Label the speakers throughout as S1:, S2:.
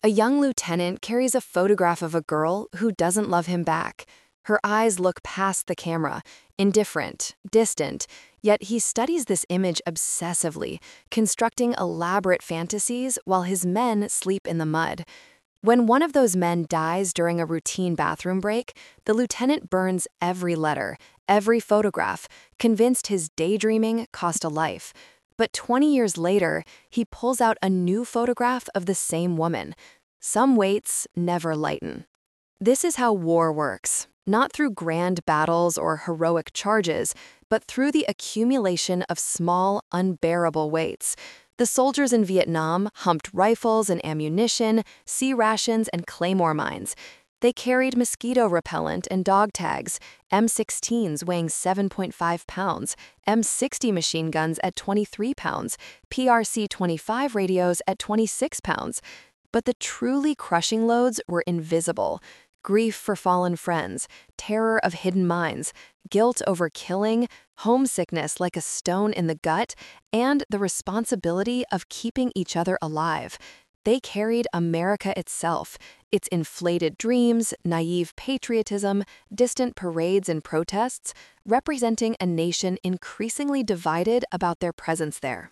S1: A young lieutenant carries a photograph of a girl who doesn't love him back. Her eyes look past the camera, indifferent, distant, yet he studies this image obsessively, constructing elaborate fantasies while his men sleep in the mud. When one of those men dies during a routine bathroom break, the lieutenant burns every letter, every photograph, convinced his daydreaming cost a life. But 20 years later, he pulls out a new photograph of the same woman. Some weights never lighten. This is how war works, not through grand battles or heroic charges, but through the accumulation of small, unbearable weights. The soldiers in Vietnam humped rifles and ammunition, sea rations, and claymore mines. They carried mosquito repellent and dog tags, M16s weighing 7.5 pounds, M60 machine guns at 23 pounds, PRC-25 radios at 26 pounds. But the truly crushing loads were invisible. Grief for fallen friends, terror of hidden mines, guilt over killing, homesickness like a stone in the gut, and the responsibility of keeping each other alive. They carried America itself, its inflated dreams, naive patriotism, distant parades and protests, representing a nation increasingly divided about their presence there.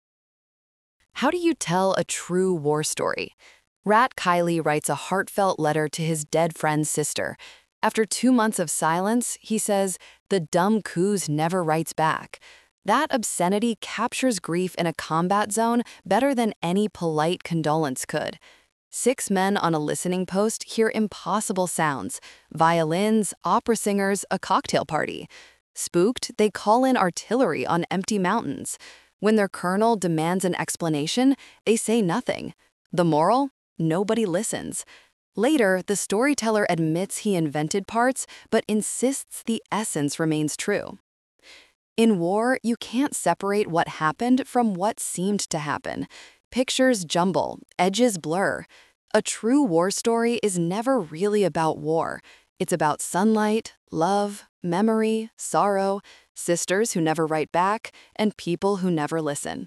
S1: How do you tell a true war story? Rat Kiley writes a heartfelt letter to his dead friend's sister. After 2 months of silence, he says, "The dumb coos never writes back." That obscenity captures grief in a combat zone better than any polite condolence could. 6 men on a listening post hear impossible sounds: violins, opera singers, a cocktail party. Spooked, they call in artillery on empty mountains. When their colonel demands an explanation, they say nothing. The moral? Nobody listens. Later, the storyteller admits he invented parts, but insists the essence remains true. In war, you can't separate what happened from what seemed to happen. Pictures jumble, edges blur. A true war story is never really about war. It's about sunlight, love, memory, sorrow, sisters who never write back, and people who never listen.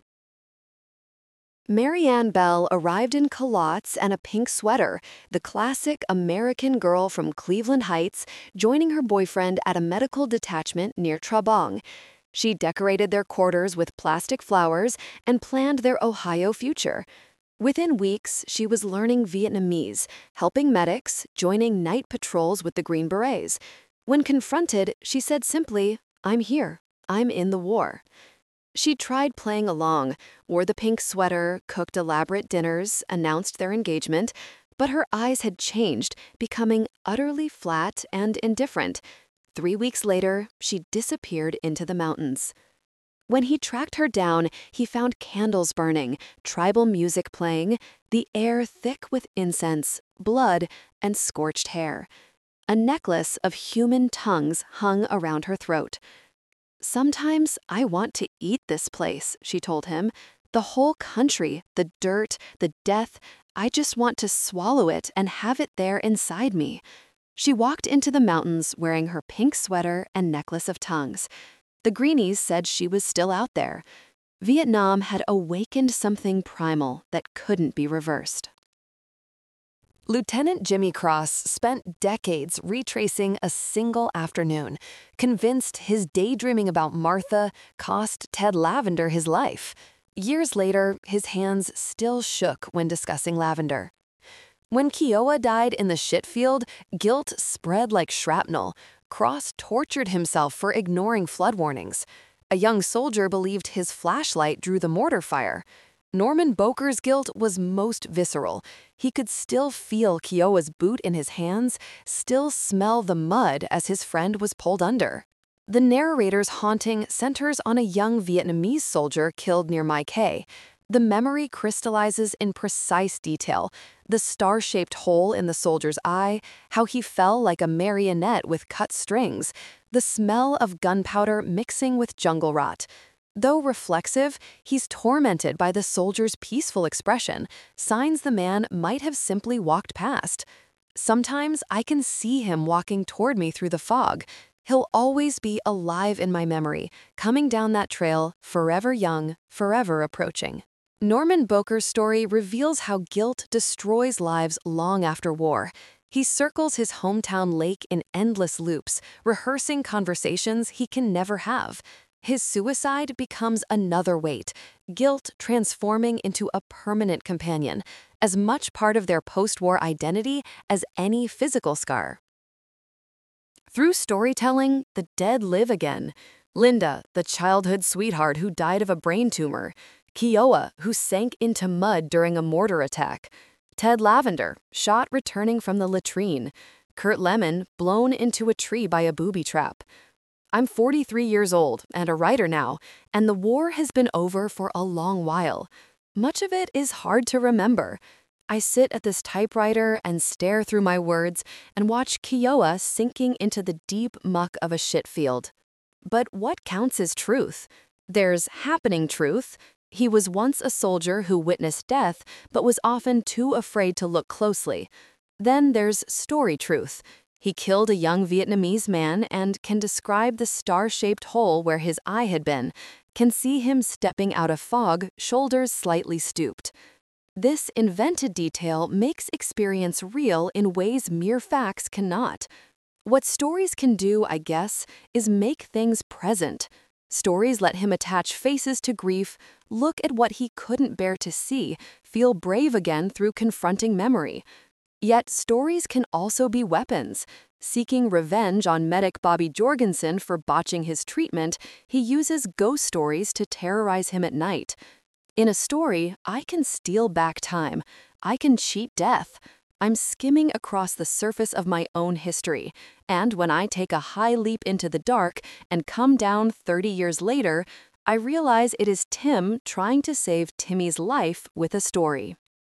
S1: Marianne Bell arrived in culottes and a pink sweater, the classic American girl from Cleveland Heights, joining her boyfriend at a medical detachment near Trabong. She decorated their quarters with plastic flowers and planned their Ohio future. Within weeks, she was learning Vietnamese, helping medics, joining night patrols with the Green Berets. When confronted, she said simply, "I'm here. I'm in the war." She tried playing along, wore the pink sweater, cooked elaborate dinners, announced their engagement, but her eyes had changed, becoming utterly flat and indifferent. 3 weeks later, she disappeared into the mountains. When he tracked her down, he found candles burning, tribal music playing, the air thick with incense, blood, and scorched hair. A necklace of human tongues hung around her throat. "Sometimes I want to eat this place," she told him. "The whole country, the dirt, the death, I just want to swallow it and have it there inside me." She walked into the mountains wearing her pink sweater and necklace of tongues. The Greenies said she was still out there. Vietnam had awakened something primal that couldn't be reversed. Lieutenant Jimmy Cross spent decades retracing a single afternoon, convinced his daydreaming about Martha cost Ted Lavender his life. Years later, his hands still shook when discussing Lavender. When Kiowa died in the shit field, guilt spread like shrapnel. Cross tortured himself for ignoring flood warnings. A young soldier believed his flashlight drew the mortar fire. Norman Boker's guilt was most visceral. He could still feel Kiowa's boot in his hands, still smell the mud as his friend was pulled under. The narrator's haunting centers on a young Vietnamese soldier killed near My Cay. The memory crystallizes in precise detail: the star-shaped hole in the soldier's eye, how he fell like a marionette with cut strings, the smell of gunpowder mixing with jungle rot. Though reflexive, he's tormented by the soldier's peaceful expression, signs the man might have simply walked past. "Sometimes I can see him walking toward me through the fog. He'll always be alive in my memory, coming down that trail, forever young, forever approaching." Norman Boker's story reveals how guilt destroys lives long after war. He circles his hometown lake in endless loops, rehearsing conversations he can never have. His suicide becomes another weight, guilt transforming into a permanent companion, as much part of their post-war identity as any physical scar. Through storytelling, the dead live again. Linda, the childhood sweetheart who died of a brain tumor. Kiowa, who sank into mud during a mortar attack. Ted Lavender, shot returning from the latrine. Kurt Lemon, blown into a tree by a booby trap. I'm 43 years old and a writer now, and the war has been over for a long while. Much of it is hard to remember. I sit at this typewriter and stare through my words and watch Kiowa sinking into the deep muck of a shit field. But what counts as truth? There's happening truth. He was once a soldier who witnessed death, but was often too afraid to look closely. Then there's story truth. He killed a young Vietnamese man and can describe the star-shaped hole where his eye had been, can see him stepping out of fog, shoulders slightly stooped. This invented detail makes experience real in ways mere facts cannot. What stories can do, I guess, is make things present. Stories let him attach faces to grief, look at what he couldn't bear to see, feel brave again through confronting memory. Yet stories can also be weapons. Seeking revenge on medic Bobby Jorgensen for botching his treatment, he uses ghost stories to terrorize him at night. In a story, I can steal back time. I can cheat death. I'm skimming across the surface of my own history, and when I take a high leap into the dark and come down 30 years later, I realize it is Tim trying to save Timmy's life with a story.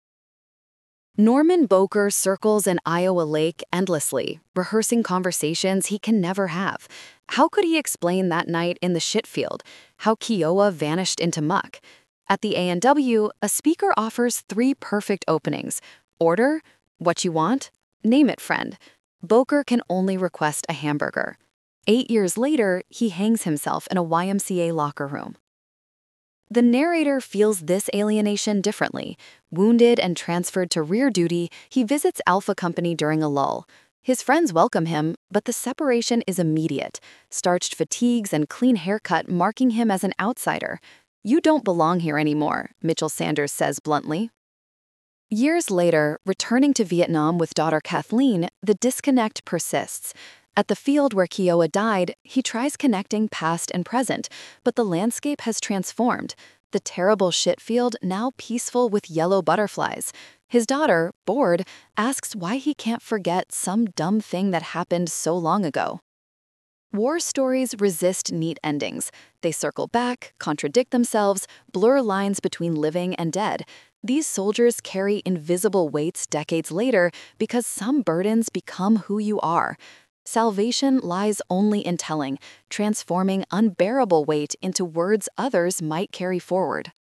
S1: Norman Boker circles an Iowa lake endlessly, rehearsing conversations he can never have. How could he explain that night in the shit field? How Kiowa vanished into muck? At the A&W, a speaker offers 3 perfect openings. Order, what you want, name it, friend. Boker can only request a hamburger. 8 years later, he hangs himself in a YMCA locker room. The narrator feels this alienation differently. Wounded and transferred to rear duty, he visits Alpha Company during a lull. His friends welcome him, but the separation is immediate. Starched fatigues and clean haircut marking him as an outsider. "You don't belong here anymore," Mitchell Sanders says bluntly. Years later, returning to Vietnam with daughter Kathleen, the disconnect persists. At the field where Kiowa died, he tries connecting past and present, but the landscape has transformed. The terrible shit field now peaceful with yellow butterflies. His daughter, bored, asks why he can't forget some dumb thing that happened so long ago. War stories resist neat endings. They circle back, contradict themselves, blur lines between living and dead. These soldiers carry invisible weights decades later because some burdens become who you are. Salvation lies only in telling, transforming unbearable weight into words others might carry forward.